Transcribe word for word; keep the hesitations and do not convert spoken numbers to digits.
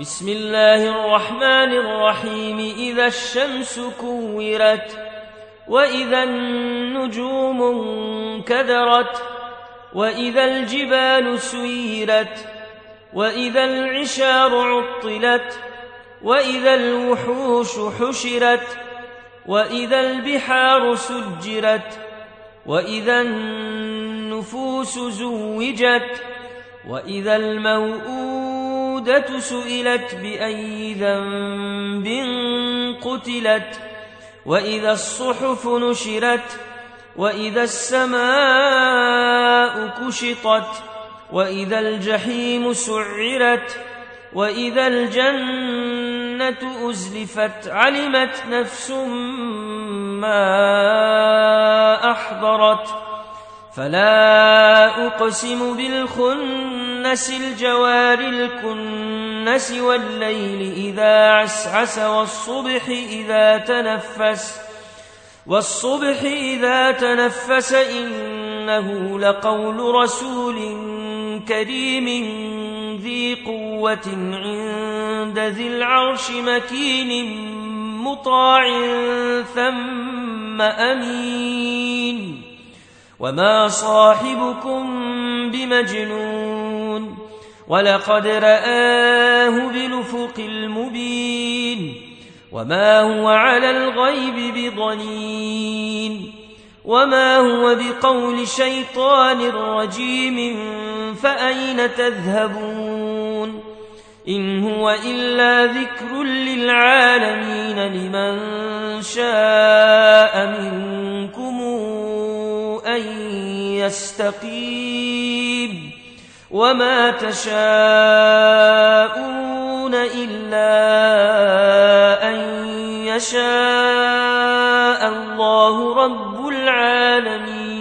بسم الله الرحمن الرحيم إذا الشمس كورت وإذا النجوم انكدرت وإذا الجبال سيرت وإذا العشار عطلت وإذا الوحوش حشرت وإذا البحار سجرت وإذا النفوس زوجت وإذا الموءودة سئلت بأي ذنب قتلت وإذا الصحف نشرت وإذا السماء كشطت وإذا الجحيم سعرت وإذا الجنة أزلفت علمت نفس ما أحضرت فلا أقسم بالخنس الجوار الكنس والليل إذا عسعس والصبح إذا تنفس والصبح إذا تنفس إنه لقول رسول كريم ذي قوة عند ذي العرش مكين مطاع ثم أمين وما صاحبكم بمجنون ولقد رآه بالأفق المبين وما هو على الغيب بضنين وما هو بقول شيطان رجيم فأين تذهبون إن هو إلا ذكر للعالمين لمن شاء منكم أن يستقيم وما تشاءون إلا أن يشاء الله رب العالمين.